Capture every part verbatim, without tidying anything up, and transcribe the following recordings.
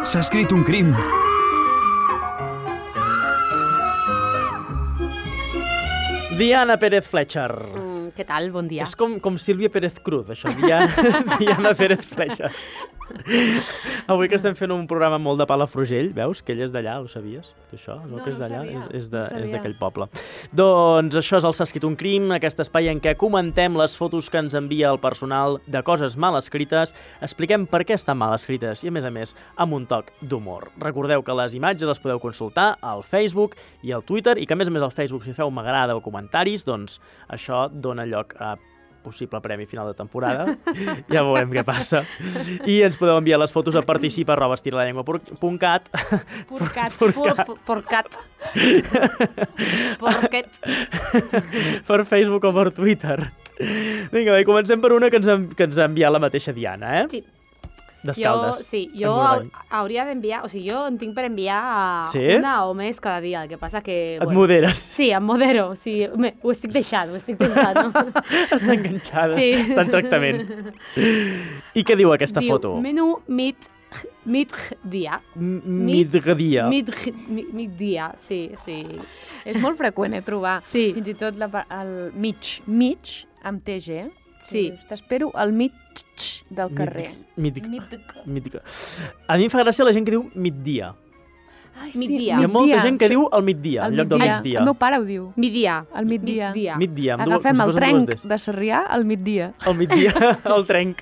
S'ha escrit un crim. Diana Pérez Fletcher. Mm, què tal? Bon dia. És com, com Sílvia Pérez Cruz, això. Diana, Diana Pérez Fletcher. Avui que estem fent un programa molt de Palafrugell, veus? Que ell és d'allà, ho sabies? Tu això? No, No, que és no d'allà? sabia, És, és de- no sabia. és d'aquell poble. Doncs això és el S'ha escrit un crim, aquest espai en què comentem les fotos que ens envia el personal de coses mal escrites, expliquem per què estan mal escrites i, a més a més, amb un toc d'humor. Recordeu que les imatges les podeu consultar al Facebook i al Twitter i que, a més a més, al Facebook, si feu m'agrada o comentaris, doncs això dona lloc a possible premi final de temporada. Ja veurem què passa. I ens podeu enviar les fotos a participa arroba estiralallengua punt cat. Porcat. Porcat. Por- Porcat. Porquet. Per Facebook o per Twitter. Vinga, bé, comencem per una que ens, ha- que ens ha enviat la mateixa Diana, eh? Sí. Jo, D'Escaldes. sí, jo Engordany. hau- hauria d'enviar, o sigui, jo en tinc per enviar Sí? una o més cada dia, el que passa que... Et moderes. Sí, em modero, sí, me, ho estic deixant, ho estic deixant, no? Està enganxada, Sí. està en tractament. I què diu aquesta Diu, foto? menú mit, mit dia. M- mit- Migdia. Mit, mit, mit dia, sí, sí. És molt freqüent, eh, trobar Sí. fins i tot la, pa- el mig, mig, amb T G. Sí. Dius, t'espero al mig del carrer. Mític. Mític. A mi em fa gràcia la gent que diu migdia. Ai, Migdia. Hi ha molta migdia. gent que diu al migdia, en Al lloc del migdia. migdia. El meu pare ho diu. Mi dia. Al migdia. Migdia. Migdia. amb dues- Agafem com si el fossin trenc dues Ds. de Sarrià al migdia. Al migdia, el trenc.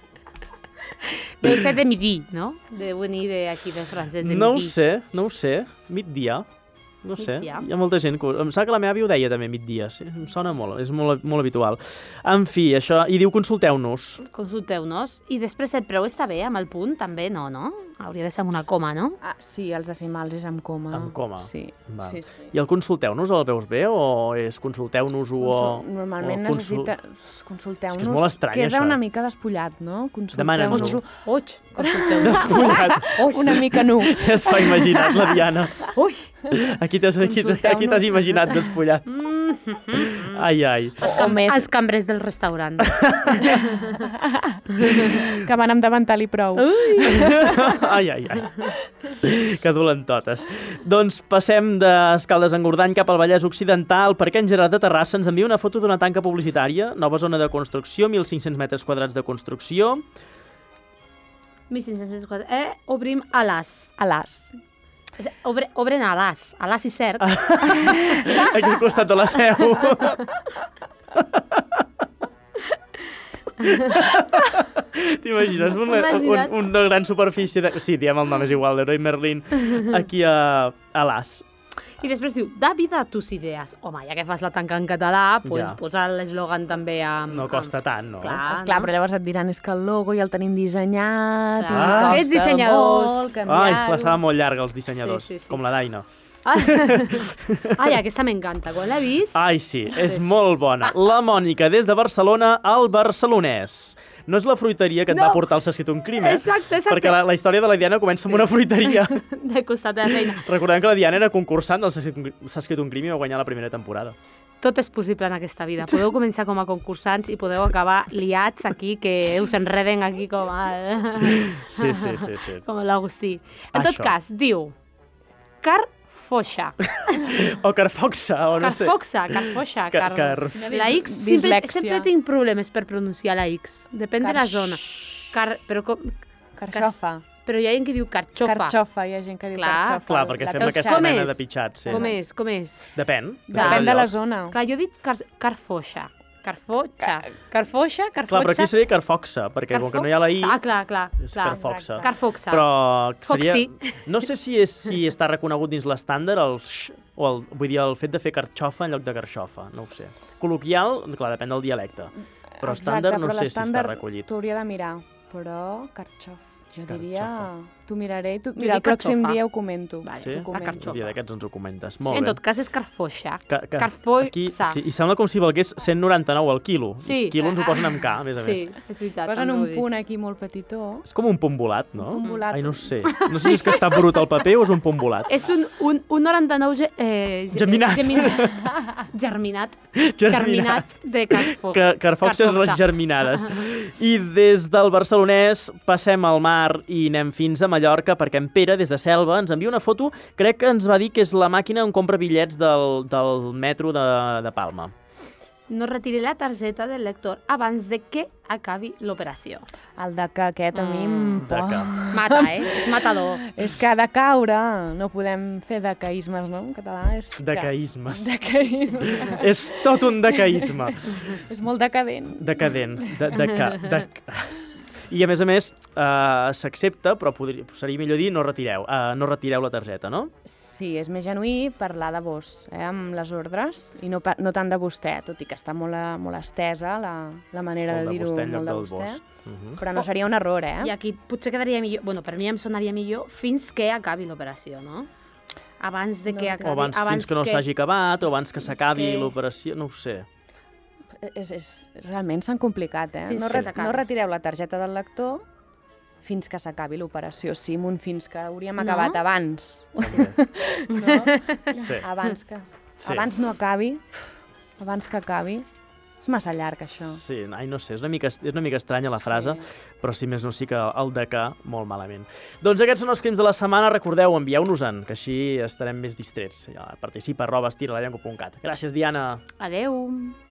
Deu ser de midi, no? Deu venir d'aquí del francès de No ho midi. sé, no ho sé. Migdia. No sé, Migdia. hi ha molta gent que... ho- Em sembla que la meva àvia ho deia també, migdia. Sí, em sona molt, és molt, molt habitual. En fi, això... I diu consulteu-nos. Consulteu-nos. I després el preu està bé, amb el punt, també no, no? Hauria de ser amb una coma, no? Ah, sí, els decimals és amb coma. Amb coma. Sí, Val. sí, sí. I el consulteu-nos el veus bé o és consulteu-nos-ho o... Consul... Normalment o consul- necessita... Consulteu-nos. És que és molt estrany, Queda això. una mica despullat, no? Demana'ns-ho. Consulteu-nos. Oig, consulteu-nos. Despullat. Una mica nu. Ja es fa imaginat, la Diana. Ui! Aquí t'has aquí, aquí t'has imaginat despullat. Ai, ai. O, o més, Els cambrers del restaurant. que van amb davantal i prou. Ai, ai, ai. Que dolentotes. Doncs passem d'Escaldes Engordany cap al Vallès Occidental, perquè en Gerard de Terrassa ens envia una foto d'una tanca publicitària, nova zona de construcció, mil cinc-cents metres quadrats de construcció. mil cinc-cents metres quadrats. Eh, obrim a l'as. A l'as. Obre, obren a l'as. A l'as i cert. Aquí al costat de la seu. T'imagines una, Imagina't. un, una gran superfície de... Sí, diem el nom, és igual, Leroy Merlin, aquí a, a l'As. I després diu, da vida a tus idees. Home, ja que fas la tanca en català, pues, Ja. posa l'eslògan també amb... No costa amb... tant, no? Clar, Esclar, no? però llavors et diran és que el logo ja el tenim dissenyat. Clar. i Ah. costa Aquests dissenyadors. molt Ai, canviar-ho. passava molt llarga, els dissenyadors, Sí, sí, sí. com la Daina. Ah. Ai, aquesta m'encanta. Quan l'he vist... Ai, sí, és molt bona. La Mònica, des de Barcelona al Barcelonès. No és la fruiteria que et No. va portar el S'ha escrit un crim, eh? Exacte, exacte. Perquè la, la història de la Diana comença amb una fruiteria. De costat de la feina. Recordem que la Diana era concursant del S'ha escrit un- S'ha escrit un crim i va guanyar la primera temporada. Tot és possible en aquesta vida. Podeu començar com a concursants i podeu acabar liats aquí, que us enreden aquí com a... Sí, sí, sí, sí. com l'Agustí. En tot Això. cas, diu... Carfoixa. O Carfoxa, o no sé. Carfoxa, Carfoixa. Car- Car... car- La X, sempre, Dislèxia. sempre tinc problemes per pronunciar la X. Depèn de la Carx- zona. Car... Però, com... Carxofa. Però hi ha gent que diu carxofa. Carxofa, hi ha gent que diu Clar. carxofa. Clar, perquè La fem toscana. aquesta Com mena és? de pitxats. Sí. Com és? Com és? Depèn. Depèn de del la lloc. zona. Clar, jo he dit car... carfoixa. Carfoixa. Carfoixa, Clar, carfotxa... però aquí seria Carfoxa, perquè com que no hi ha la I, Ah, clar, clar. és clar. Carfoxa. Carfoxa. Però seria... Foxy. No sé si, és, si està reconegut dins l'estàndard el x, o el, vull dir, el fet de fer carxofa en lloc de carxofa, no ho sé. Col·loquial, clar, depèn del dialecte. Però Exacte, estàndard no però sé si està l'estàndard recollit. T'ho hauria de mirar, però carxof. Jo diria... Carxofa. T'ho miraré i tu... Jo Mira, el dic pròxim carxofa. dia ho comento. Vale, Sí? Ho la comento. carxofa. Un dia d'aquests ens ho comentes. Sí, Molt en bé. tot cas és carfoixa. Ca, ca, Carfoixa. Aquí, sí, i sembla com si valgués cent noranta-nou al quilo. Sí. Quilo ens ho posen amb K, a més a Sí, més. és veritat. Posen també un ho he vist. punt aquí molt petitó. És com un punt volat, no? Un punt volat. Ai, no ho sé. No sé si és que està brut el paper o és un punt volat. És un, un, un noranta-nou ge, eh, ge- Geminat. geminat. Germinat. Germinat de carfo. Que, carfoxes Carfoxa. germinades. I des del Barcelonès passem al mar i anem fins a Mallorca, perquè en Pere, des de Selva, ens envia una foto, crec que ens va dir que és la màquina on compra bitllets del, del metro de, de Palma. No retiri la targeta del lector abans de que acabi l'operació. El de que aquest a mi em... De que. Mata, eh? És matador. És que de caure no podem fer decaïsmes, no? En català és... que- Decaïsmes. Decaïsme. És tot un decaïsme. És molt decadent. Decadent. De, de, de, de... I a més a més, uh, s'accepta, però podria, seria millor dir no retireu, uh, no retireu la targeta, no? Sí, és més genuí parlar de vos, eh, amb les ordres, i no, pa- no tant de vostè, tot i que està molt, a- molt estesa la, la manera El de de dir-ho, vostè en lloc molt de del vostè. vos. Uh -huh. Però no seria un error, eh? I aquí potser quedaria millor, bueno, per mi em sonaria millor fins que acabi l'operació, no? Abans de que No, acabi... O abans, fins que no s'hagi acabat, o abans que s'acabi que- l'operació, no ho sé. És, és, realment s'han complicat, eh? Fins No, que re, s'acabi. no retireu la targeta del lector fins que s'acabi l'operació. Sí, amb un fins que hauríem No? acabat abans. Sí. No? Sí. Abans que... Sí. Abans no acabi, abans que acabi. És massa llarg, això. Sí, ai, no sé, és una mica, és una mica estranya la frase, Sí. però si més no sí que el de que, molt malament. Doncs aquests són els crims de la setmana, recordeu, envieu-nos-en, que així estarem més distrets. Participa arroba estiralallengua punt cat. Gràcies, Diana. Adeu.